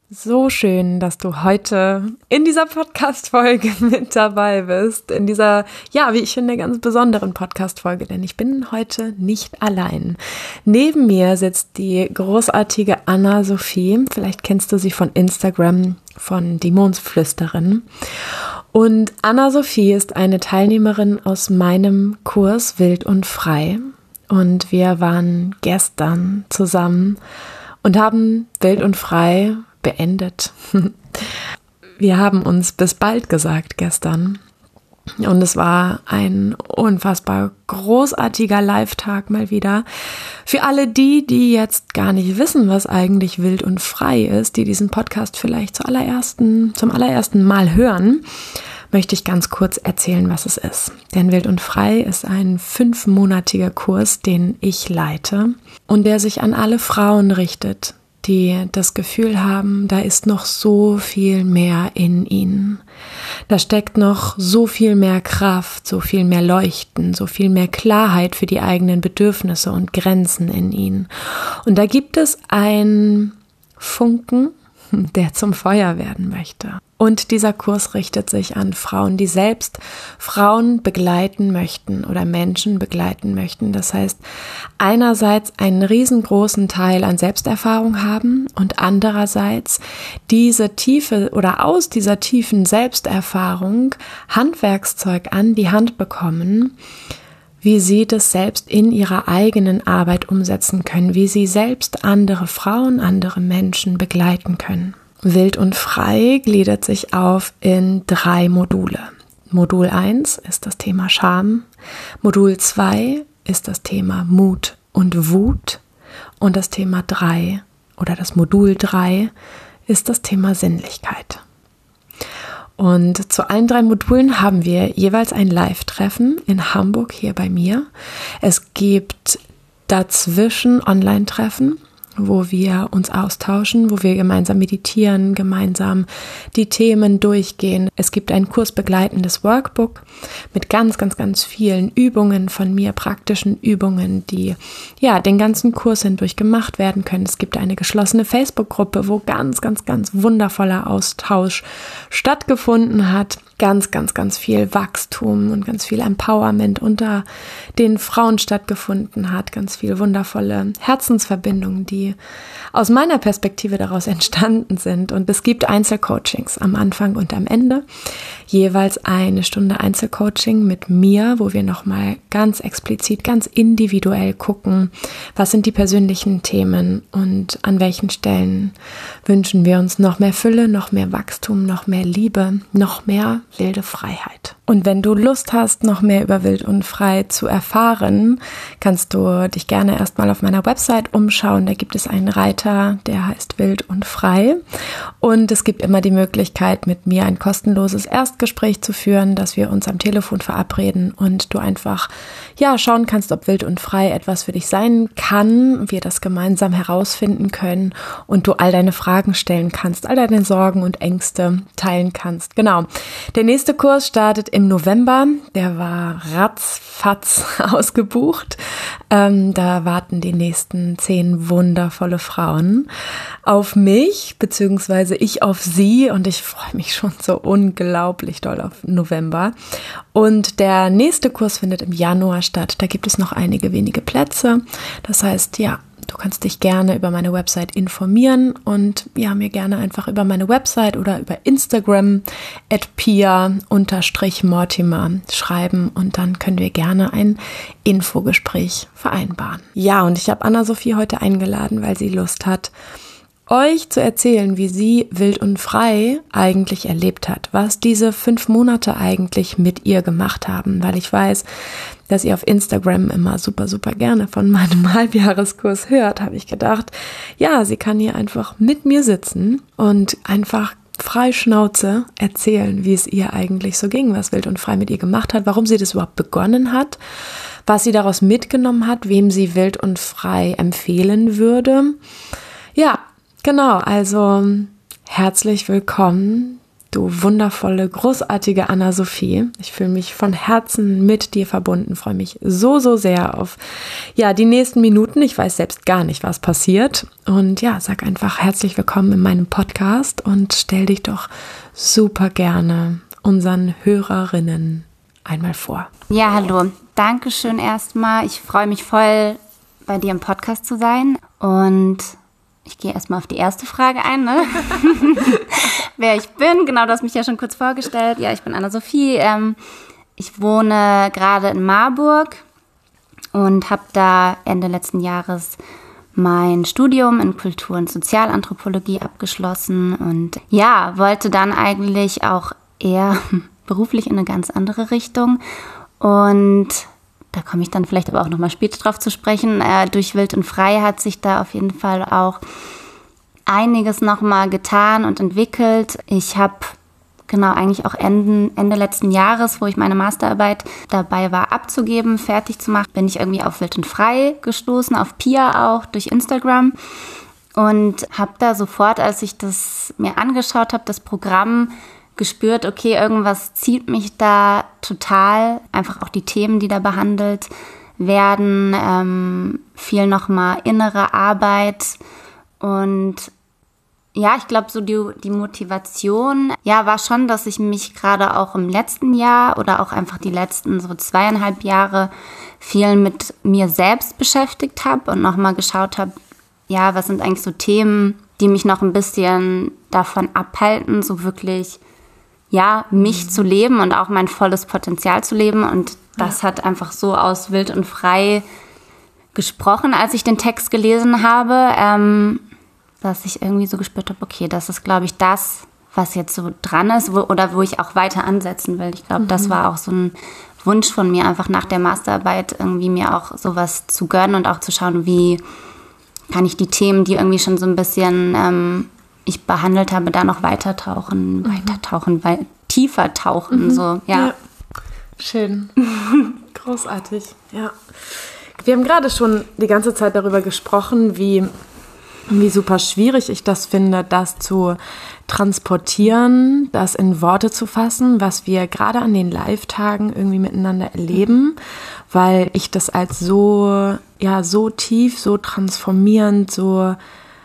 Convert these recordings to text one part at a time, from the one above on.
So schön, dass du heute in dieser Podcast-Folge mit dabei bist. In dieser, wie ich finde, ganz besonderen Podcast-Folge, denn ich bin heute nicht allein. Neben mir sitzt die großartige Anna-Sophie. Vielleicht kennst du sie von Instagram, von die Mondflüsterin. Und Anna-Sophie ist eine Teilnehmerin aus meinem Kurs Wild und Frei. Und wir waren gestern zusammen und haben Wild und Frei beendet. Wir haben uns bis bald gesagt gestern und es war ein unfassbar großartiger Live-Tag mal wieder. Für alle die jetzt gar nicht wissen, was eigentlich Wild und Frei ist, die diesen Podcast vielleicht zum allerersten Mal hören, möchte ich ganz kurz erzählen, was es ist. Denn Wild und Frei ist ein 5-monatiger Kurs, den ich leite und der sich an alle Frauen richtet, die das Gefühl haben, da ist noch so viel mehr in ihnen. Da steckt noch so viel mehr Kraft, so viel mehr Leuchten, so viel mehr Klarheit für die eigenen Bedürfnisse und Grenzen in ihnen. Und da gibt es einen Funken, der zum Feuer werden möchte. Und dieser Kurs richtet sich an Frauen, die selbst Frauen begleiten möchten oder Menschen begleiten möchten. Das heißt, einerseits einen riesengroßen Teil an Selbsterfahrung haben und andererseits diese tiefe oder aus dieser tiefen Selbsterfahrung Handwerkszeug an die Hand bekommen, wie sie das selbst in ihrer eigenen Arbeit umsetzen können, wie sie selbst andere Frauen, andere Menschen begleiten können. Wild und Frei gliedert sich auf in 3 Module. Modul 1 ist das Thema Scham, Modul 2 ist das Thema Mut und Wut und das Thema 3 oder das Modul 3 ist das Thema Sinnlichkeit. Und zu allen 3 Modulen haben wir jeweils ein Live-Treffen in Hamburg hier bei mir. Es gibt dazwischen Online-Treffen, wo wir uns austauschen, wo wir gemeinsam meditieren, gemeinsam die Themen durchgehen. Es gibt ein kursbegleitendes Workbook mit ganz, ganz, ganz vielen Übungen von mir, praktischen Übungen, die den ganzen Kurs hindurch gemacht werden können. Es gibt eine geschlossene Facebook-Gruppe, wo ganz, ganz, ganz wundervoller Austausch stattgefunden hat. Ganz, ganz, ganz viel Wachstum und ganz viel Empowerment unter den Frauen stattgefunden hat. Ganz viele wundervolle Herzensverbindungen, die aus meiner Perspektive daraus entstanden sind. Und es gibt Einzelcoachings am Anfang und am Ende. Jeweils 1 Stunde Einzelcoaching mit mir, wo wir nochmal ganz explizit, ganz individuell gucken, was sind die persönlichen Themen und an welchen Stellen wünschen wir uns noch mehr Fülle, noch mehr Wachstum, noch mehr Liebe, noch mehr wilde Freiheit. Und wenn du Lust hast, noch mehr über Wild und Frei zu erfahren, kannst du dich gerne erstmal auf meiner Website umschauen. Da gibt es einen Reiter, der heißt Wild und Frei. Und es gibt immer die Möglichkeit, mit mir ein kostenloses Erstgespräch zu führen, dass wir uns am Telefon verabreden und du einfach schauen kannst, ob Wild und Frei etwas für dich sein kann, wir das gemeinsam herausfinden können und du all deine Fragen stellen kannst, all deine Sorgen und Ängste teilen kannst. Genau. Der nächste Kurs startet im November. Der war ratzfatz ausgebucht. Da warten die nächsten 10 wundervolle Frauen auf mich, beziehungsweise ich auf sie, und ich freue mich schon so unglaublich doll auf November. Und der nächste Kurs findet im Januar statt. Da gibt es noch einige wenige Plätze. Das heißt, du kannst dich gerne über meine Website informieren und mir gerne einfach über meine Website oder über Instagram @pia_mortimer schreiben und dann können wir gerne ein Infogespräch vereinbaren. Ja, und ich habe Anna-Sophie heute eingeladen, weil sie Lust hat, euch zu erzählen, wie sie Wild und Frei eigentlich erlebt hat, was diese 5 Monate eigentlich mit ihr gemacht haben, weil ich weiß, dass ihr auf Instagram immer super, super gerne von meinem Halbjahreskurs hört, habe ich gedacht, sie kann hier einfach mit mir sitzen und einfach frei Schnauze erzählen, wie es ihr eigentlich so ging, was Wild und Frei mit ihr gemacht hat, warum sie das überhaupt begonnen hat, was sie daraus mitgenommen hat, wem sie Wild und Frei empfehlen würde. Ja, genau, also herzlich willkommen. du wundervolle, großartige Anna-Sophie. Ich fühle mich von Herzen mit dir verbunden, freue mich so, so sehr auf die nächsten Minuten. Ich weiß selbst gar nicht, was passiert. Und sag einfach herzlich willkommen in meinem Podcast und stell dich doch super gerne unseren Hörerinnen einmal vor. Ja, hallo. Dankeschön erstmal. Ich freue mich voll, bei dir im Podcast zu sein. Und ich gehe erstmal auf die erste Frage ein, ne? Wer ich bin. Genau, du hast mich ja schon kurz vorgestellt. Ja, ich bin Anna-Sophie. Ich wohne gerade in Marburg und habe da Ende letzten Jahres mein Studium in Kultur- und Sozialanthropologie abgeschlossen und wollte dann eigentlich auch eher beruflich in eine ganz andere Richtung. Und da komme ich dann vielleicht aber auch nochmal später drauf zu sprechen. Durch Wild und Frei hat sich da auf jeden Fall auch einiges nochmal getan und entwickelt. Ich habe eigentlich auch Ende letzten Jahres, wo ich meine Masterarbeit dabei war abzugeben, fertig zu machen, bin ich irgendwie auf Wild und Frei gestoßen, auf Pia auch, durch Instagram. Und habe da sofort, als ich das mir angeschaut habe, das Programm, gespürt, okay, irgendwas zieht mich da total. Einfach auch die Themen, die da behandelt werden, viel nochmal innere Arbeit. Und ich glaube, so die Motivation, war schon, dass ich mich gerade auch im letzten Jahr oder auch einfach die letzten so 2,5 Jahre viel mit mir selbst beschäftigt habe und nochmal geschaut habe, was sind eigentlich so Themen, die mich noch ein bisschen davon abhalten, so wirklich mich zu leben und auch mein volles Potenzial zu leben. Und das hat einfach so aus Wild und Frei gesprochen, als ich den Text gelesen habe, dass ich irgendwie so gespürt habe, okay, das ist, glaube ich, das, was jetzt so dran ist wo ich auch weiter ansetzen will. Ich glaube, das war auch so ein Wunsch von mir, einfach nach der Masterarbeit irgendwie mir auch sowas zu gönnen und auch zu schauen, wie kann ich die Themen, die irgendwie schon so ein bisschen ich behandelt habe, da noch tiefer tauchen. So, ja. Schön. Großartig, ja. Wir haben gerade schon die ganze Zeit darüber gesprochen, wie super schwierig ich das finde, das zu transportieren, das in Worte zu fassen, was wir gerade an den Live-Tagen irgendwie miteinander erleben, weil ich das als so tief, so transformierend, so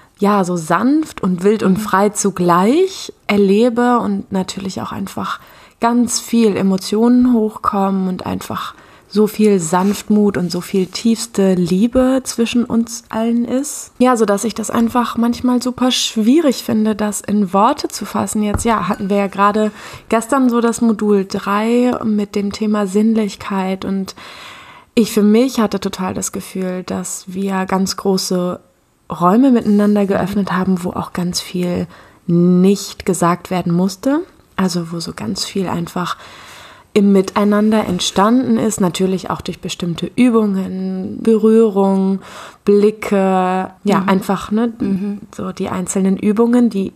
sanft und wild und frei zugleich erlebe und natürlich auch einfach ganz viel Emotionen hochkommen und einfach so viel Sanftmut und so viel tiefste Liebe zwischen uns allen ist. Sodass ich das einfach manchmal super schwierig finde, das in Worte zu fassen. Jetzt, hatten wir ja gerade gestern so das Modul 3 mit dem Thema Sinnlichkeit und ich für mich hatte total das Gefühl, dass wir ganz große Räume miteinander geöffnet haben, wo auch ganz viel nicht gesagt werden musste. Also wo so ganz viel einfach im Miteinander entstanden ist. Natürlich auch durch bestimmte Übungen, Berührung, Blicke. Einfach so die einzelnen Übungen, die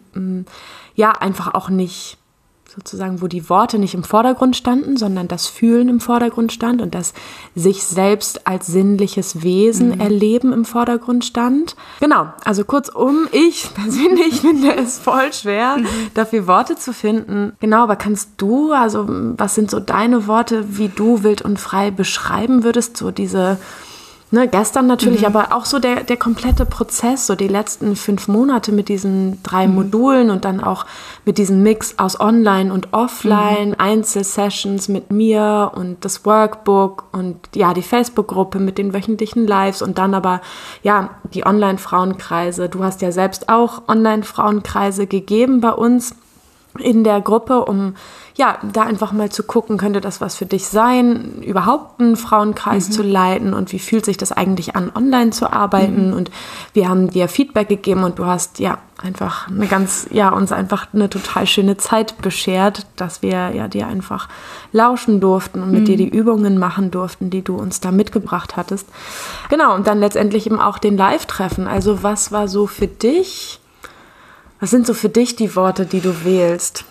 einfach auch nicht sozusagen, wo die Worte nicht im Vordergrund standen, sondern das Fühlen im Vordergrund stand und das sich selbst als sinnliches Wesen erleben im Vordergrund stand. Genau, also kurzum, ich persönlich finde es voll schwer, dafür Worte zu finden. Genau, aber kannst du, also was sind so deine Worte, wie du Wild und Frei beschreiben würdest, so diese gestern natürlich, aber auch so der komplette Prozess, so die letzten 5 Monate mit diesen 3 Modulen und dann auch mit diesem Mix aus Online und Offline, Einzelsessions mit mir und das Workbook und die Facebook-Gruppe mit den wöchentlichen Lives und dann aber die Online-Frauenkreise. Du hast ja selbst auch Online-Frauenkreise gegeben bei uns in der Gruppe, um da einfach mal zu gucken, könnte das was für dich sein, überhaupt einen Frauenkreis zu leiten und wie fühlt sich das eigentlich an, online zu arbeiten und wir haben dir Feedback gegeben und du hast einfach uns einfach eine total schöne Zeit beschert, dass wir dir einfach lauschen durften und mit dir die Übungen machen durften, die du uns da mitgebracht hattest. Genau, und dann letztendlich eben auch den Live-Treffen. Also was war so für dich, was sind so für dich die Worte, die du wählst?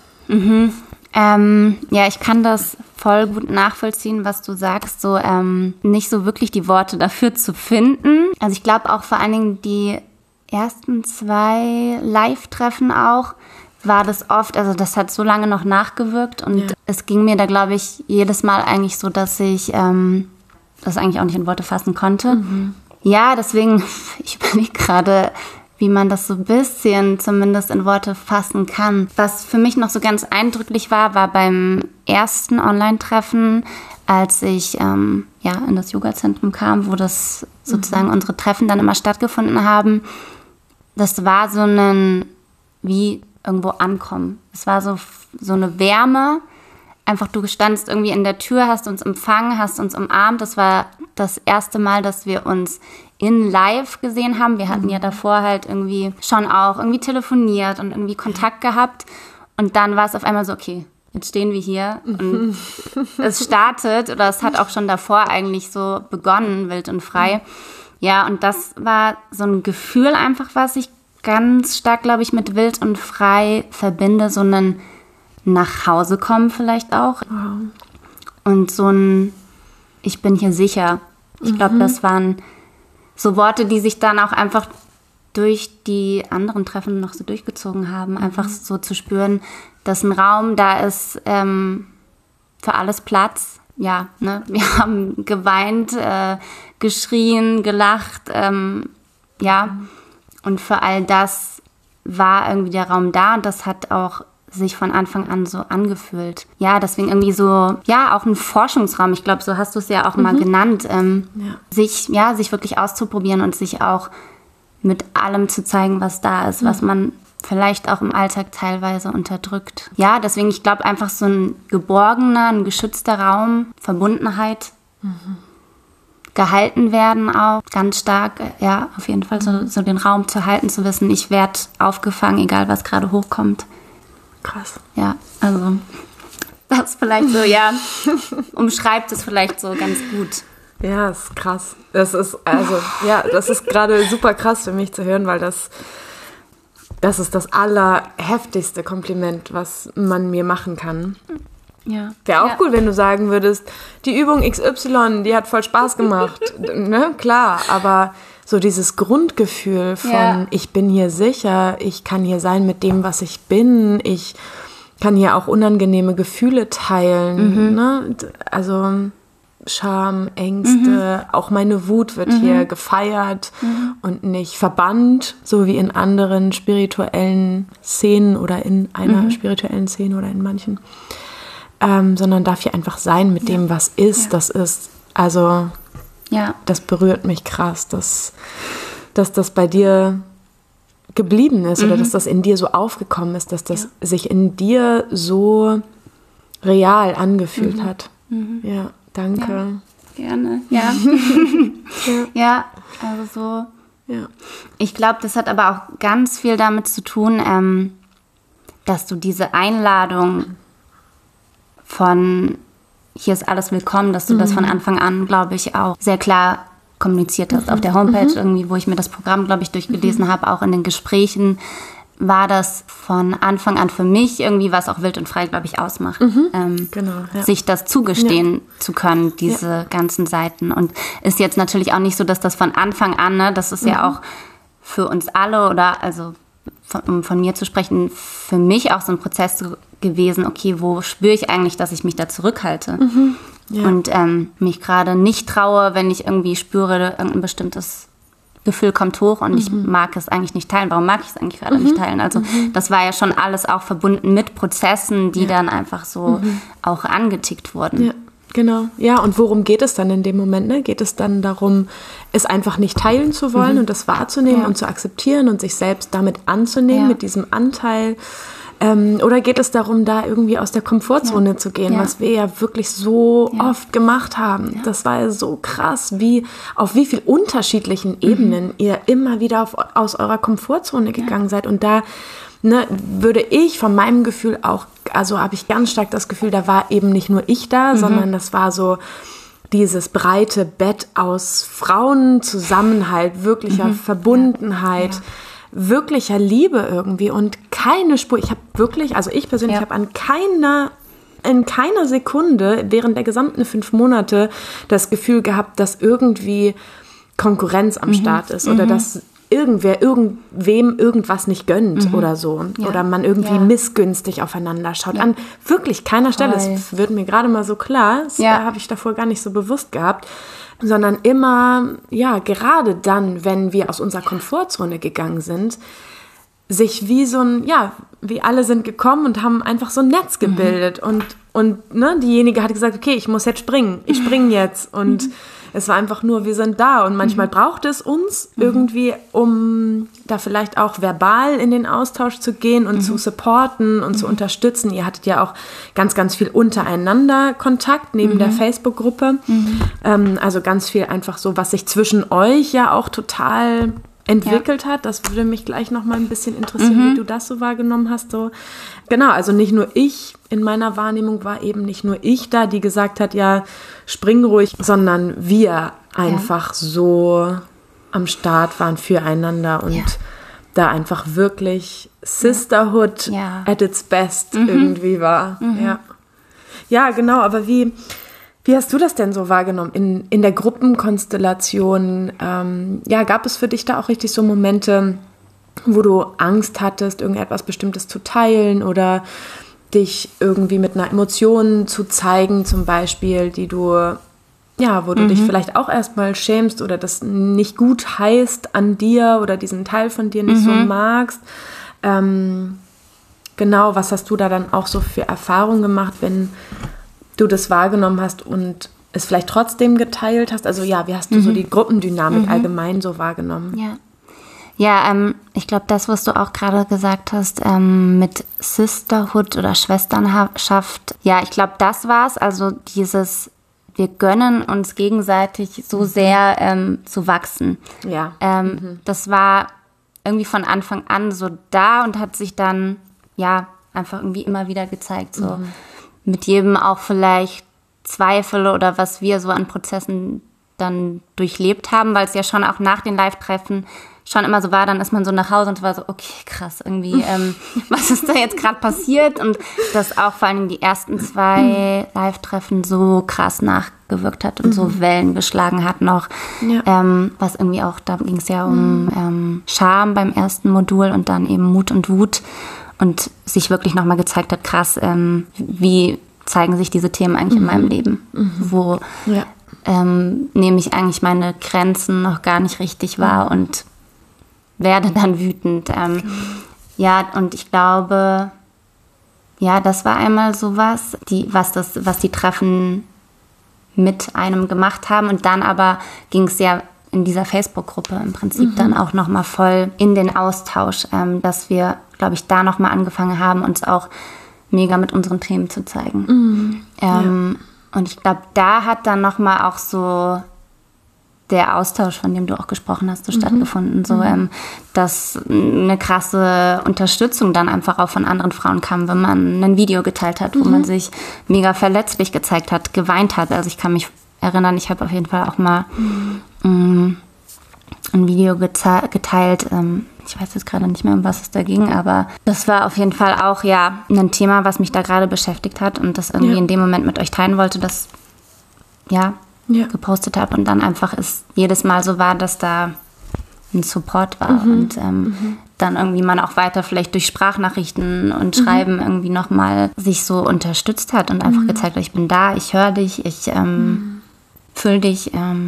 Ich kann das voll gut nachvollziehen, was du sagst, so nicht so wirklich die Worte dafür zu finden. Also ich glaube auch vor allen Dingen die ersten 2 Live-Treffen auch war das oft, also das hat so lange noch nachgewirkt und es ging mir da, glaube ich, jedes Mal eigentlich so, dass ich das eigentlich auch nicht in Worte fassen konnte. Ja, deswegen, ich überlege gerade, wie man das so ein bisschen zumindest in Worte fassen kann. Was für mich noch so ganz eindrücklich war beim ersten Online-Treffen, als ich in das Yoga-Zentrum kam, wo das sozusagen unsere Treffen dann immer stattgefunden haben. Das war so wie irgendwo ankommen. Es war so eine Wärme. Einfach, du standst irgendwie in der Tür, hast uns empfangen, hast uns umarmt. Das war das erste Mal, dass wir uns in live gesehen haben. Wir hatten ja davor halt irgendwie schon auch irgendwie telefoniert und irgendwie Kontakt gehabt. Und dann war es auf einmal so, okay, jetzt stehen wir hier und es startet, oder es hat auch schon davor eigentlich so begonnen, wild und frei. Ja, und das war so ein Gefühl einfach, was ich ganz stark, glaube ich, mit wild und frei verbinde, so ein nach Hause kommen vielleicht auch. Wow. Und so ein ich bin hier sicher. Ich glaube, das waren so Worte, die sich dann auch einfach durch die anderen Treffen noch so durchgezogen haben. Einfach so zu spüren, dass ein Raum da ist, für alles Platz. Ja, ne? Wir haben geweint, geschrien, gelacht. Und für all das war irgendwie der Raum da und das hat auch sich von Anfang an so angefühlt. Ja, deswegen irgendwie so, ja, auch ein Forschungsraum. Ich glaube, so hast du es ja auch mal genannt. Sich wirklich auszuprobieren und sich auch mit allem zu zeigen, was da ist, was man vielleicht auch im Alltag teilweise unterdrückt. Ja, deswegen, ich glaube, einfach so ein geborgener, ein geschützter Raum, Verbundenheit, gehalten werden auch, ganz stark, ja, auf jeden Fall so den Raum zu halten, zu wissen, ich werde aufgefangen, egal was gerade hochkommt. Krass. Ja, also das vielleicht so, ja, umschreibt es vielleicht so ganz gut. Ja, das ist krass. Das ist gerade super krass für mich zu hören, weil das ist das allerheftigste Kompliment, was man mir machen kann. Ja. Wäre auch cool, wenn du sagen würdest, die Übung XY, die hat voll Spaß gemacht. Ne? Klar, aber so dieses Grundgefühl von ich bin hier sicher, ich kann hier sein mit dem, was ich bin, ich kann hier auch unangenehme Gefühle teilen. Ne? Also Scham, Ängste, auch meine Wut wird hier gefeiert und nicht verbannt, so wie in anderen spirituellen Szenen oder in einer spirituellen Szene oder in manchen. Sondern darf hier einfach sein mit dem, was ist. Ja. Das ist, also, das berührt mich krass, dass das bei dir geblieben ist oder dass das in dir so aufgekommen ist, dass das sich in dir so real angefühlt hat. Ja, danke. Ja, gerne, ja. Ja, also so. Ja. Ich glaube, das hat aber auch ganz viel damit zu tun, dass du diese Einladung von hier ist alles willkommen, dass du das von Anfang an, glaube ich, auch sehr klar kommuniziert hast. Auf der Homepage irgendwie, wo ich mir das Programm, glaube ich, durchgelesen habe, auch in den Gesprächen, war das von Anfang an für mich irgendwie, was auch wild und frei, glaube ich, ausmacht. Sich das zugestehen zu können, diese ganzen Seiten. Und ist jetzt natürlich auch nicht so, dass das von Anfang an, ne, das ist ja auch für uns alle oder also um von mir zu sprechen, für mich auch so ein Prozess gewesen, okay, wo spüre ich eigentlich, dass ich mich da zurückhalte und mich gerade nicht traue, wenn ich irgendwie spüre, irgendein bestimmtes Gefühl kommt hoch und ich mag es eigentlich nicht teilen. Warum mag ich es eigentlich gerade nicht teilen? Also das war ja schon alles auch verbunden mit Prozessen, die dann einfach so auch angetickt wurden. Ja. Genau, ja, und worum geht es dann in dem Moment? Ne? Geht es dann darum, es einfach nicht teilen zu wollen und das wahrzunehmen und zu akzeptieren und sich selbst damit anzunehmen, mit diesem Anteil? Oder geht es darum, da irgendwie aus der Komfortzone zu gehen, was wir ja wirklich so oft gemacht haben? Ja. Das war ja so krass, auf wie vielen unterschiedlichen Ebenen ihr immer wieder aus eurer Komfortzone gegangen seid. Und da würde ich von meinem Gefühl auch, also habe ich ganz stark das Gefühl, da war eben nicht nur ich da, sondern das war so dieses breite Bett aus Frauenzusammenhalt, wirklicher Verbundenheit, wirklicher Liebe irgendwie und keine Spur. Ich habe wirklich, also ich persönlich habe in keiner Sekunde während der gesamten 5 Monate das Gefühl gehabt, dass irgendwie Konkurrenz am Start ist oder dass irgendwer irgendwem irgendwas nicht gönnt oder so. Ja. Oder man irgendwie missgünstig aufeinander schaut. An wirklich keiner Stelle. Das wird mir gerade mal so klar. Das habe ich davor gar nicht so bewusst gehabt. Sondern immer, gerade dann, wenn wir aus unserer Komfortzone gegangen sind, sich wie so ein, wie alle sind gekommen und haben einfach so ein Netz gebildet. Und ne, diejenige hat gesagt, okay, ich muss jetzt springen. Ich springe jetzt. Und es war einfach nur, wir sind da. Und manchmal braucht es uns irgendwie, um da vielleicht auch verbal in den Austausch zu gehen und zu supporten und zu unterstützen. Ihr hattet ja auch ganz, ganz viel untereinander Kontakt neben der Facebook-Gruppe. Also ganz viel einfach so, was sich zwischen euch ja auch total entwickelt hat. Das würde mich gleich noch mal ein bisschen interessieren, wie du das so wahrgenommen hast. So. Genau, also nicht nur ich, in meiner Wahrnehmung war eben nicht nur ich da, die gesagt hat, ja, spring ruhig, sondern wir einfach so am Start waren füreinander und da einfach wirklich Sisterhood at its best irgendwie war. Ja, genau, aber wie hast du das denn so wahrgenommen in der Gruppenkonstellation? Gab es für dich da auch richtig so Momente, wo du Angst hattest, irgendetwas Bestimmtes zu teilen oder dich irgendwie mit einer Emotion zu zeigen, zum Beispiel, die du, wo du dich vielleicht auch erstmal schämst oder das nicht gut heißt an dir oder diesen Teil von dir nicht so magst? Genau, was hast du da dann auch so für Erfahrungen gemacht, wenn du das wahrgenommen hast und es vielleicht trotzdem geteilt hast? Also wie hast du so die Gruppendynamik allgemein so wahrgenommen? Ich glaube, das, was du auch gerade gesagt hast, mit Sisterhood oder Schwesternschaft, ich glaube, das war's. Also dieses, wir gönnen uns gegenseitig so sehr zu wachsen. Das war irgendwie von Anfang an so da und hat sich dann, einfach irgendwie immer wieder gezeigt, so. Mit jedem auch vielleicht Zweifel oder was wir so an Prozessen dann durchlebt haben, weil es ja schon auch nach den Live-Treffen schon immer so war, dann ist man so nach Hause und war so, okay, krass, irgendwie, was ist da jetzt gerade passiert? Und dass auch vor allem die ersten 2 Live-Treffen so krass nachgewirkt hat und so Wellen geschlagen hat noch. Was irgendwie auch, da ging es ja um Scham beim ersten Modul und dann eben Mut und Wut. Und sich wirklich nochmal gezeigt hat, krass, wie zeigen sich diese Themen eigentlich in meinem Leben? Wo nehme ich eigentlich meine Grenzen noch gar nicht richtig wahr und werde dann wütend. Und ich glaube, das war einmal sowas, was die Treffen mit einem gemacht haben. Und dann aber ging es ja in dieser Facebook-Gruppe im Prinzip dann auch nochmal voll in den Austausch, dass wir, glaube ich, da nochmal angefangen haben, uns auch mega mit unseren Themen zu zeigen. Und ich glaube, da hat dann nochmal auch so der Austausch, von dem du auch gesprochen hast, so stattgefunden. So, dass eine krasse Unterstützung dann einfach auch von anderen Frauen kam, wenn man ein Video geteilt hat, wo man sich mega verletzlich gezeigt hat, geweint hat. Also ich kann mich erinnern, ich habe auf jeden Fall auch mal ein Video geteilt. Ich weiß jetzt gerade nicht mehr, um was es da ging, aber das war auf jeden Fall auch ein Thema, was mich da gerade beschäftigt hat und das irgendwie in dem Moment mit euch teilen wollte, das gepostet habe und dann einfach es jedes Mal so war, dass da ein Support war und dann irgendwie man auch weiter vielleicht durch Sprachnachrichten und Schreiben irgendwie nochmal sich so unterstützt hat und einfach gezeigt hat, ich bin da, ich höre dich, ich fühle dich,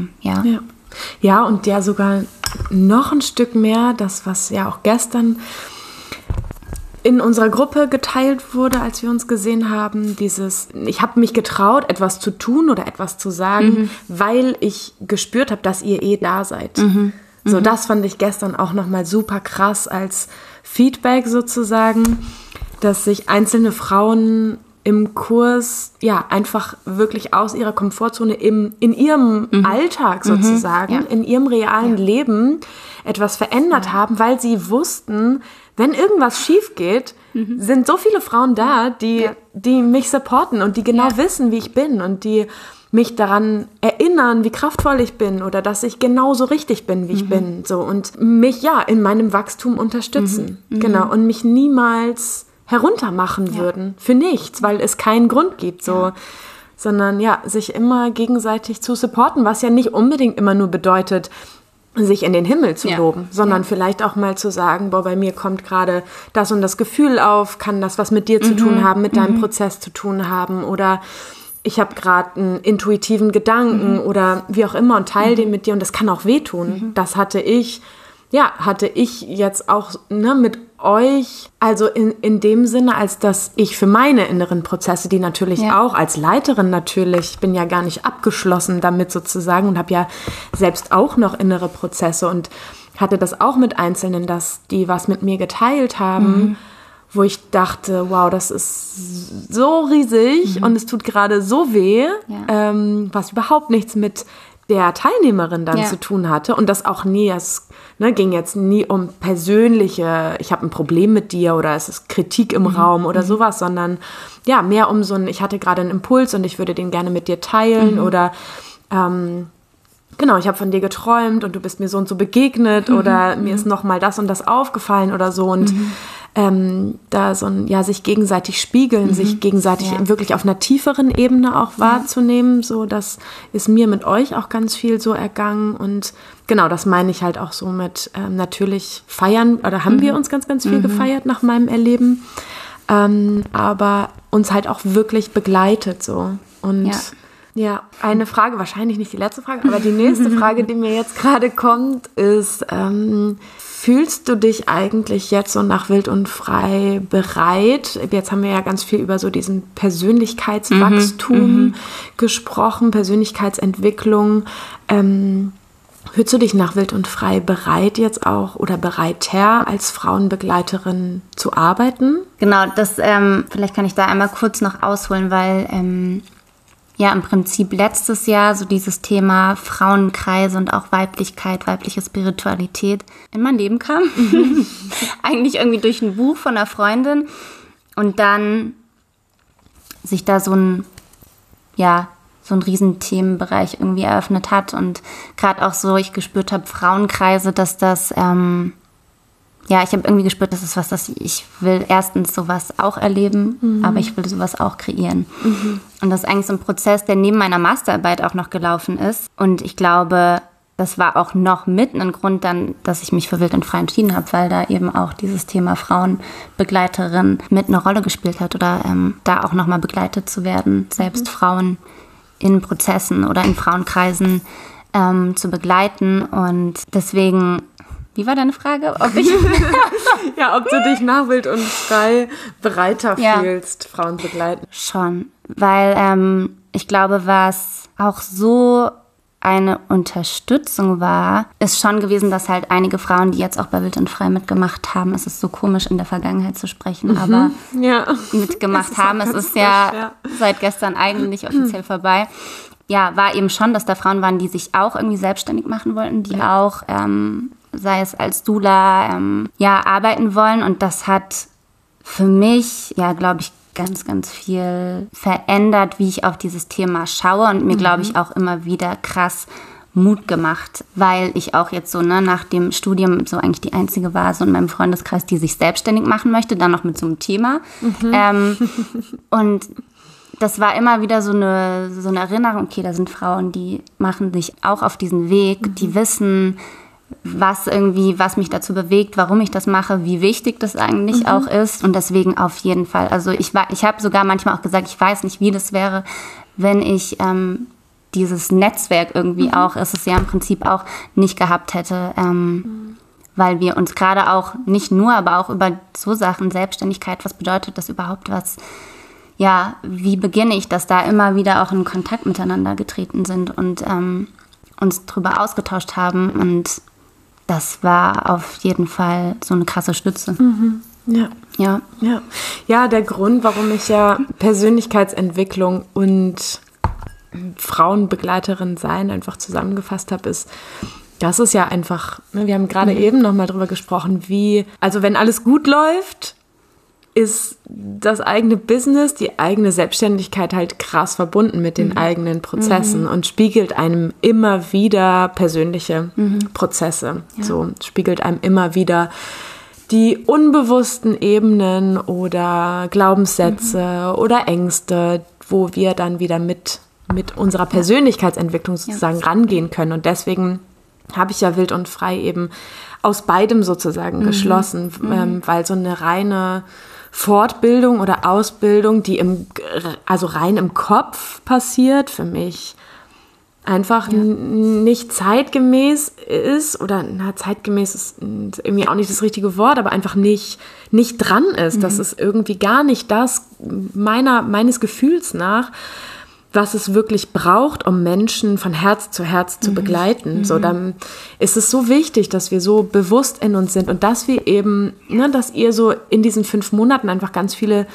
Ja, und sogar noch ein Stück mehr, das, was ja auch gestern in unserer Gruppe geteilt wurde, als wir uns gesehen haben, ich habe mich getraut, etwas zu tun oder etwas zu sagen, weil ich gespürt habe, dass ihr da seid. So, das fand ich gestern auch nochmal super krass als Feedback sozusagen, dass sich einzelne Frauen im Kurs einfach wirklich aus ihrer Komfortzone in ihrem Alltag sozusagen, in ihrem realen Leben etwas verändert haben, weil sie wussten, wenn irgendwas schief geht, sind so viele Frauen da, die mich supporten und die genau wissen, wie ich bin und die mich daran erinnern, wie kraftvoll ich bin oder dass ich genauso richtig bin, wie ich bin, so, und mich in meinem Wachstum unterstützen. Genau, und mich niemals heruntermachen würden für nichts, weil es keinen Grund gibt, so, sondern sich immer gegenseitig zu supporten, was ja nicht unbedingt immer nur bedeutet, sich in den Himmel zu loben, sondern vielleicht auch mal zu sagen, boah, bei mir kommt gerade das und das Gefühl auf, kann das was mit dir zu tun haben, mit deinem Prozess zu tun haben oder ich habe gerade einen intuitiven Gedanken oder wie auch immer und teile den mit dir und das kann auch wehtun. Das hatte ich jetzt auch mit euch, also in dem Sinne, als dass ich für meine inneren Prozesse, die natürlich auch als Leiterin natürlich, ich bin ja gar nicht abgeschlossen damit sozusagen und habe ja selbst auch noch innere Prozesse und hatte das auch mit Einzelnen, dass die was mit mir geteilt haben, wo ich dachte, wow, das ist so riesig und es tut gerade so weh, was überhaupt nichts mit der Teilnehmerin dann zu tun hatte und das auch nie, es ging jetzt nie um persönliche, ich habe ein Problem mit dir oder es ist Kritik im Raum oder sowas, sondern ja, mehr um so ich hatte gerade einen Impuls und ich würde den gerne mit dir teilen oder genau, ich habe von dir geträumt und du bist mir so und so begegnet oder mir ist nochmal das und das aufgefallen oder so und da so sich gegenseitig spiegeln, sich gegenseitig wirklich auf einer tieferen Ebene auch wahrzunehmen, so das ist mir mit euch auch ganz viel so ergangen und genau, das meine ich halt auch so mit natürlich feiern oder haben wir uns ganz, ganz viel gefeiert nach meinem Erleben, aber uns halt auch wirklich begleitet so und ja, eine Frage, wahrscheinlich nicht die letzte Frage, aber die nächste Frage, die mir jetzt gerade kommt, ist, fühlst du dich eigentlich jetzt so nach Wild und Frei bereit? Jetzt haben wir ja ganz viel über so diesen Persönlichkeitswachstum gesprochen, Persönlichkeitsentwicklung. Fühlst du dich nach Wild und Frei bereit jetzt auch oder bereiter als Frauenbegleiterin zu arbeiten? Genau, das vielleicht kann ich da einmal kurz noch ausholen, weil im Prinzip letztes Jahr so dieses Thema Frauenkreise und auch Weiblichkeit, weibliche Spiritualität in mein Leben kam. Eigentlich irgendwie durch ein Buch von einer Freundin und dann sich da so ein riesen Themenbereich irgendwie eröffnet hat und gerade auch so ich gespürt habe, Frauenkreise, dass das ich habe irgendwie gespürt, das ist was, das ich will erstens sowas auch erleben, aber ich will sowas auch kreieren. Und das ist eigentlich so ein Prozess, der neben meiner Masterarbeit auch noch gelaufen ist. Und ich glaube, das war auch noch mit ein Grund dann, dass ich mich für Wild und Frei entschieden habe, weil da eben auch dieses Thema Frauenbegleiterin mit eine Rolle gespielt hat oder da auch nochmal begleitet zu werden, selbst Frauen in Prozessen oder in Frauenkreisen zu begleiten. Und deswegen... Wie war deine Frage? Ob du dich nach Wild und Frei bereiter fühlst, Frauen begleiten. Schon, weil ich glaube, was auch so eine Unterstützung war, ist schon gewesen, dass halt einige Frauen, die jetzt auch bei Wild und Frei mitgemacht haben, es ist so komisch in der Vergangenheit zu sprechen, aber mitgemacht haben, es ist seit gestern eigentlich offiziell vorbei. Ja, war eben schon, dass da Frauen waren, die sich auch irgendwie selbstständig machen wollten, die auch sei es als Doula, arbeiten wollen. Und das hat für mich, glaube ich, ganz, ganz viel verändert, wie ich auf dieses Thema schaue und mir, glaube ich, auch immer wieder krass Mut gemacht, weil ich auch jetzt so nach dem Studium so eigentlich die Einzige war, so in meinem Freundeskreis, die sich selbstständig machen möchte, dann noch mit so einem Thema. Und das war immer wieder so eine Erinnerung, okay, da sind Frauen, die machen sich auch auf diesen Weg, die wissen, was mich dazu bewegt, warum ich das mache, wie wichtig das eigentlich auch ist und deswegen auf jeden Fall. Also ich habe sogar manchmal auch gesagt, ich weiß nicht, wie das wäre, wenn ich dieses Netzwerk irgendwie auch, ist es ja im Prinzip auch nicht gehabt hätte, weil wir uns gerade auch nicht nur, aber auch über so Sachen, Selbstständigkeit, was bedeutet das überhaupt, wie beginne ich, dass da immer wieder auch in Kontakt miteinander getreten sind und uns drüber ausgetauscht haben und das war auf jeden Fall so eine krasse Stütze. Ja, der Grund, warum ich ja Persönlichkeitsentwicklung und Frauenbegleiterin sein einfach zusammengefasst habe, ist, das ist ja einfach, wir haben gerade eben nochmal drüber gesprochen, also wenn alles gut läuft, ist das eigene Business, die eigene Selbstständigkeit halt krass verbunden mit den eigenen Prozessen und spiegelt einem immer wieder persönliche Prozesse. Ja. So spiegelt einem immer wieder die unbewussten Ebenen oder Glaubenssätze oder Ängste, wo wir dann wieder mit unserer Persönlichkeitsentwicklung sozusagen rangehen können. Und deswegen habe ich ja Wild und Frei eben aus beidem sozusagen geschlossen, weil so eine reine Fortbildung oder Ausbildung, die also rein im Kopf passiert, für mich einfach nicht zeitgemäß ist, oder zeitgemäß ist irgendwie auch nicht das richtige Wort, aber einfach nicht dran ist. Das ist irgendwie gar nicht das meines Gefühls nach, was es wirklich braucht, um Menschen von Herz zu begleiten. So, dann ist es so wichtig, dass wir so bewusst in uns sind und dass wir eben, dass ihr so in diesen 5 Monaten einfach ganz viel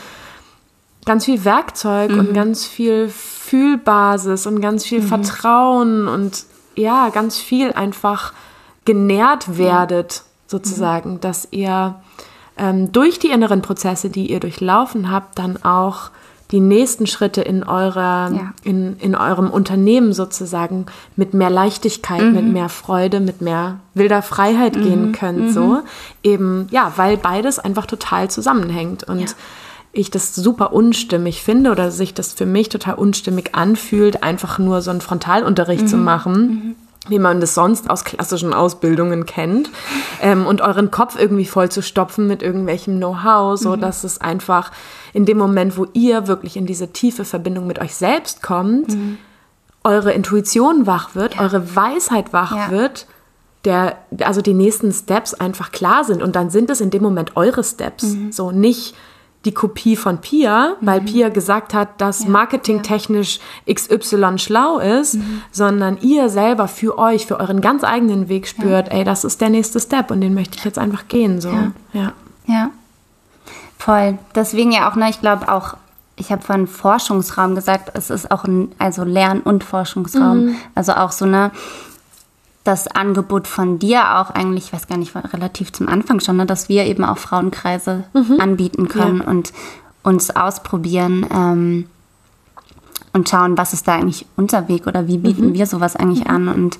Werkzeug und ganz viel Fühlbasis und ganz viel Vertrauen und ja, ganz viel einfach genährt werdet, sozusagen, dass ihr durch die inneren Prozesse, die ihr durchlaufen habt, dann auch die nächsten Schritte in eurem Unternehmen sozusagen mit mehr Leichtigkeit, mit mehr Freude, mit mehr wilder Freiheit gehen könnt, so eben, ja, weil beides einfach total zusammenhängt und ich das super unstimmig finde oder sich das für mich total unstimmig anfühlt, einfach nur so einen Frontalunterricht zu machen, wie man das sonst aus klassischen Ausbildungen kennt, und euren Kopf irgendwie voll zu stopfen mit irgendwelchem Know-how, so dass es einfach in dem Moment, wo ihr wirklich in diese tiefe Verbindung mit euch selbst kommt, eure Intuition wach wird, eure Weisheit wach wird, also die nächsten Steps einfach klar sind und dann sind es in dem Moment eure Steps, so nicht die Kopie von Pia, weil Pia gesagt hat, dass marketingtechnisch XY schlau ist, sondern ihr selber für euch, für euren ganz eigenen Weg spürt, ey, das ist der nächste Step und den möchte ich jetzt einfach gehen. So. Ja, voll. Deswegen ja auch, ich glaube auch, ich habe von Forschungsraum gesagt, es ist auch also Lern- und Forschungsraum. Also auch so das Angebot von dir auch eigentlich, ich weiß gar nicht, war relativ zum Anfang schon, dass wir eben auch Frauenkreise anbieten können und uns ausprobieren und schauen, was ist da eigentlich unser Weg oder wie bieten wir sowas eigentlich an. Und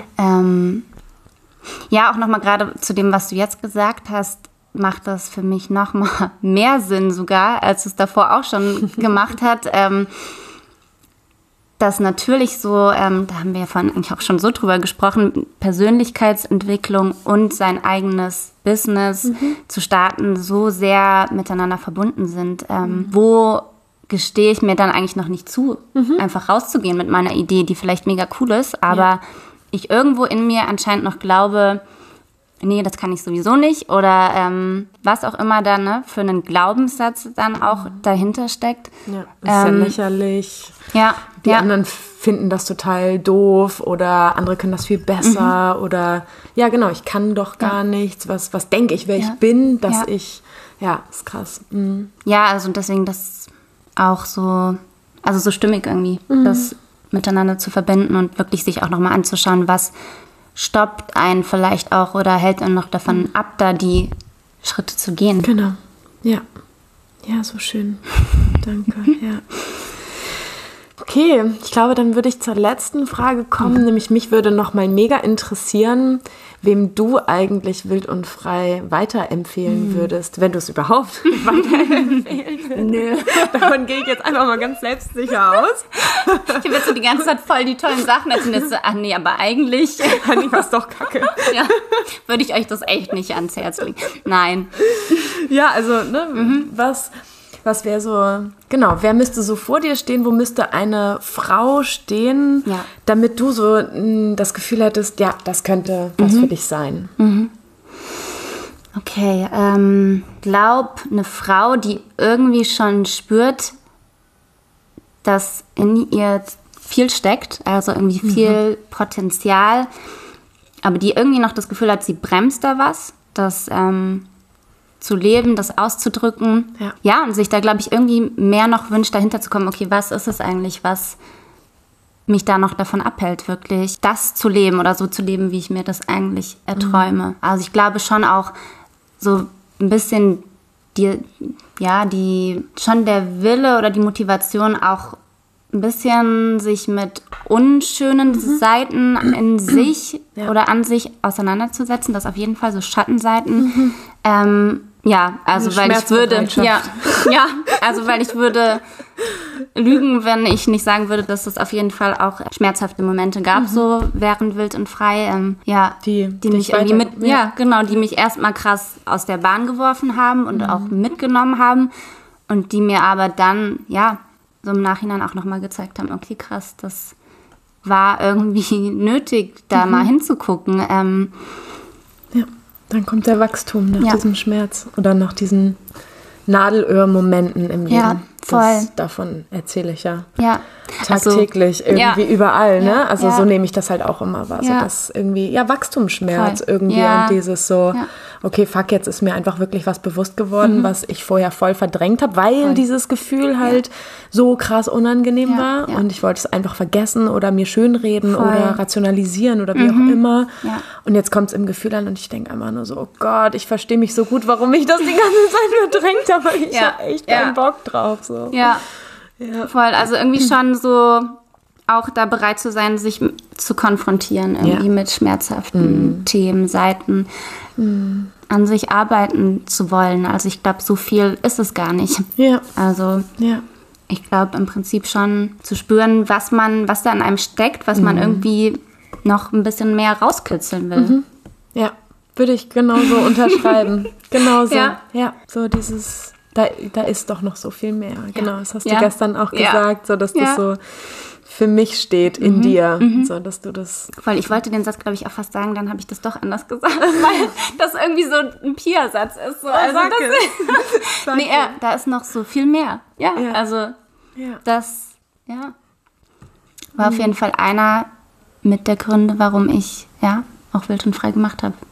auch nochmal gerade zu dem, was du jetzt gesagt hast, macht das für mich nochmal mehr Sinn sogar, als es davor auch schon gemacht hat. Das natürlich so, da haben wir ja vorhin eigentlich auch schon so drüber gesprochen, Persönlichkeitsentwicklung und sein eigenes Business zu starten, so sehr miteinander verbunden sind. Wo gestehe ich mir dann eigentlich noch nicht zu, einfach rauszugehen mit meiner Idee, die vielleicht mega cool ist, aber ich irgendwo in mir anscheinend noch glaube, nee, das kann ich sowieso nicht oder was auch immer dann für einen Glaubenssatz dann auch dahinter steckt. Ja, ist ja lächerlich. Ja. Die anderen finden das total doof oder andere können das viel besser oder ja, genau, ich kann doch gar nichts. Was denke ich, wer ich bin, dass ich, ist krass. Ja, also deswegen das auch so, also so stimmig irgendwie, das miteinander zu verbinden und wirklich sich auch nochmal anzuschauen, was stoppt einen vielleicht auch oder hält einen noch davon ab, da die Schritte zu gehen. Genau, ja. Ja, so schön. Danke, ja. Okay, ich glaube, dann würde ich zur letzten Frage kommen, nämlich mich würde noch mal mega interessieren, wem du eigentlich Wild und Frei weiterempfehlen würdest, wenn du es überhaupt weiterempfehlen würdest. Nö. Davon gehe ich jetzt einfach mal ganz selbstsicher aus. Ich habe jetzt so die ganze Zeit voll die tollen Sachen erzählt. Jetzt so, ach nee, aber eigentlich war es doch kacke. Ja, würde ich euch das echt nicht ans Herz legen. Nein. Ja, also, was wäre so, genau, wer müsste so vor dir stehen, wo müsste eine Frau stehen, damit du so das Gefühl hättest, ja, das könnte was für dich sein? Okay, glaub, eine Frau, die irgendwie schon spürt, dass in ihr viel steckt, also irgendwie viel Potenzial, aber die irgendwie noch das Gefühl hat, sie bremst da was, das zu leben, das auszudrücken. Ja, und sich da, glaube ich, irgendwie mehr noch wünscht, dahinter zu kommen, okay, was ist es eigentlich, was mich da noch davon abhält, wirklich das zu leben oder so zu leben, wie ich mir das eigentlich erträume. Also ich glaube schon auch so ein bisschen schon der Wille oder die Motivation auch ein bisschen sich mit unschönen Seiten in sich oder an sich auseinanderzusetzen, das auf jeden Fall so Schattenseiten, Ja, also weil ich würde, weil ich würde lügen, wenn ich nicht sagen würde, dass es auf jeden Fall auch schmerzhafte Momente gab, so während Wild und Frei, die mich irgendwie die mich erstmal krass aus der Bahn geworfen haben und auch mitgenommen haben und die mir aber dann, so im Nachhinein auch nochmal gezeigt haben, okay, krass, das war irgendwie nötig, da mal hinzugucken. Dann kommt der Wachstum nach diesem Schmerz oder nach diesen Nadelöhr-Momenten im Leben. Ja, voll. Davon erzähle ich Also, tagtäglich irgendwie überall. Ne? Also ja. so nehme ich das halt auch immer wahr. So das irgendwie, Wachstumsschmerz Voll. irgendwie Ja. und dieses so, okay, fuck, jetzt ist mir einfach wirklich was bewusst geworden, was ich vorher voll verdrängt habe, weil dieses Gefühl halt so krass unangenehm war und ich wollte es einfach vergessen oder mir schönreden oder rationalisieren oder wie auch immer. Ja. Und jetzt kommt es im Gefühl an und ich denke einfach nur so, oh Gott, ich verstehe mich so gut, warum ich das die ganze Zeit verdrängt habe, weil ich habe echt keinen Bock drauf. So. Ja, voll. Also irgendwie schon so auch da bereit zu sein, sich zu konfrontieren irgendwie mit schmerzhaften Themen, Seiten, an sich arbeiten zu wollen. Also ich glaube, so viel ist es gar nicht. Ja. Also ich glaube im Prinzip schon zu spüren, was da in einem steckt, was man irgendwie noch ein bisschen mehr rauskitzeln will. Ja, würde ich genauso unterschreiben. Genauso. Ja, so dieses... Da ist doch noch so viel mehr. Genau, das hast du gestern auch gesagt, so dass das so für mich steht in dir. So, dass du das. Weil ich wollte den Satz, glaube ich, auch fast sagen, dann habe ich das doch anders gesagt, weil das irgendwie so ein Pia-Satz ist. So. Also da ist noch so viel mehr. Ja. Also das, war auf jeden Fall einer mit der Gründe, warum ich auch Wild und Frei gemacht habe.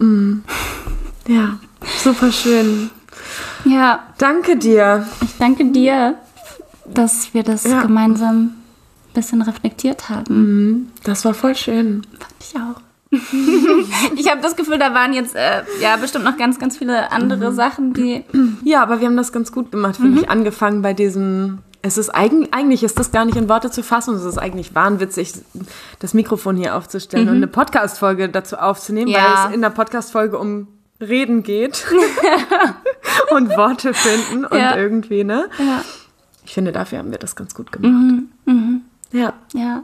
Ja, super schön. Ja. Danke dir. Ich danke dir, dass wir das gemeinsam ein bisschen reflektiert haben. Das war voll schön. Fand ich auch. Ich habe das Gefühl, da waren jetzt bestimmt noch ganz, ganz viele andere Sachen, die... Ja, aber wir haben das ganz gut gemacht, finde ich. Angefangen bei diesem... Es ist eigentlich ist das gar nicht in Worte zu fassen. Es ist eigentlich wahnwitzig, das Mikrofon hier aufzustellen und eine Podcast-Folge dazu aufzunehmen, weil es in der Podcast-Folge um Reden geht und Worte finden und irgendwie, ne? Ja. Ich finde, dafür haben wir das ganz gut gemacht. Ja.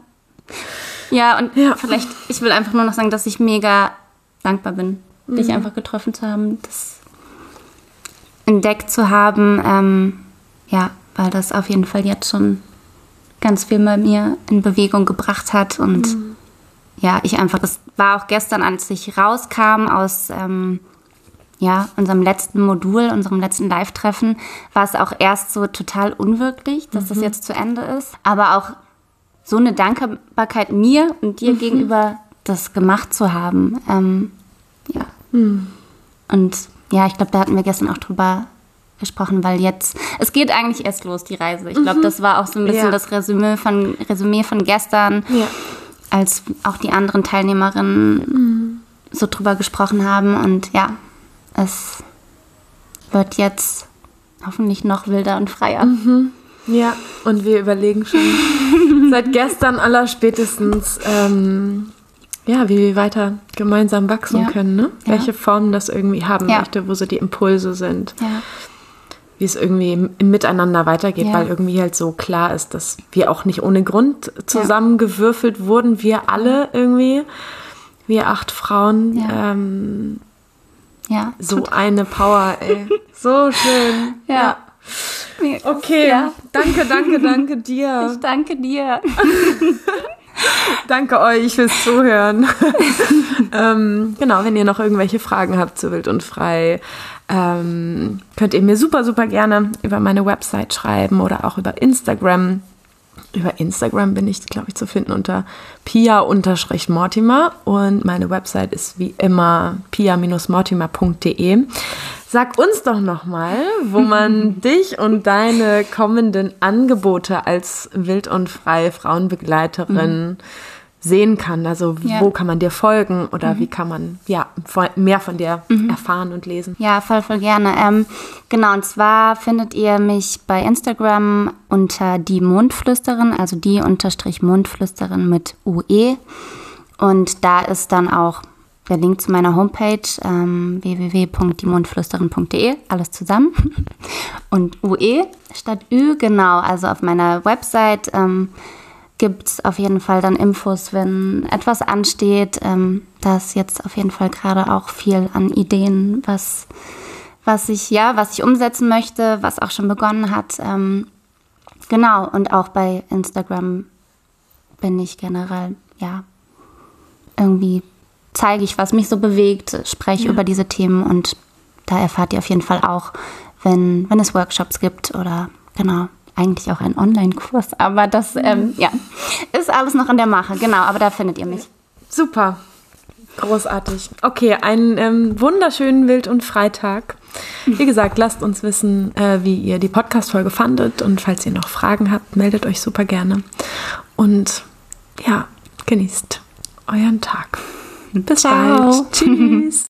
Ja, und vielleicht, ich will einfach nur noch sagen, dass ich mega dankbar bin, dich einfach getroffen zu haben, das entdeckt zu haben, weil das auf jeden Fall jetzt schon ganz viel bei mir in Bewegung gebracht hat und ich einfach, das war auch gestern, als ich rauskam aus unserem letzten Modul, unserem letzten Live-Treffen, war es auch erst so total unwirklich, dass das jetzt zu Ende ist. Aber auch so eine Dankbarkeit mir und dir gegenüber, das gemacht zu haben. Und ich glaube, da hatten wir gestern auch drüber gesprochen, weil jetzt, es geht eigentlich erst los, die Reise. Ich glaube, das war auch so ein bisschen das Resümee von gestern, als auch die anderen Teilnehmerinnen so drüber gesprochen haben. Und es wird jetzt hoffentlich noch wilder und freier. Ja, und wir überlegen schon seit gestern allerspätestens, wie wir weiter gemeinsam wachsen können, ne? Welche Formen das irgendwie haben möchte, wo so die Impulse sind. Ja. Wie es irgendwie im Miteinander weitergeht, weil irgendwie halt so klar ist, dass wir auch nicht ohne Grund zusammengewürfelt wurden. Wir alle irgendwie, wir 8 Frauen, so eine Power, ey. So schön. Ja. Okay, danke dir. Ich danke dir. Danke euch fürs Zuhören. Genau, wenn ihr noch irgendwelche Fragen habt zu Wild und Frei, könnt ihr mir super, super gerne über meine Website schreiben oder auch über Instagram. Über Instagram bin ich, glaube ich, zu finden unter pia_mortimer und meine Website ist wie immer pia-mortimer.de. Sag uns doch nochmal, wo man dich und deine kommenden Angebote als Wild und Frei Frauenbegleiterin sehen kann. Also wo kann man dir folgen oder wie kann man mehr von dir erfahren und lesen? Ja, voll gerne. Genau, und zwar findet ihr mich bei Instagram unter die Mondflüsterin, also die _Mondflüsterin mit UE. Und da ist dann auch der Link zu meiner Homepage www.diemondflüsterin.de, alles zusammen. Und UE statt Ü, genau. Also auf meiner Website gibt es auf jeden Fall dann Infos, wenn etwas ansteht. Da ist jetzt auf jeden Fall gerade auch viel an Ideen, was ich umsetzen möchte, was auch schon begonnen hat. Genau, und auch bei Instagram bin ich generell, irgendwie zeige ich, was mich so bewegt, spreche über diese Themen und da erfahrt ihr auf jeden Fall auch, wenn es Workshops gibt oder genau, eigentlich auch einen Online-Kurs, aber das ist alles noch in der Mache, genau, aber da findet ihr mich. Super, großartig. Okay, einen wunderschönen Wild- und Freitag. Wie gesagt, lasst uns wissen, wie ihr die Podcast-Folge fandet und falls ihr noch Fragen habt, meldet euch super gerne und ja, genießt euren Tag. Bis Ciao. bald. Tschüss.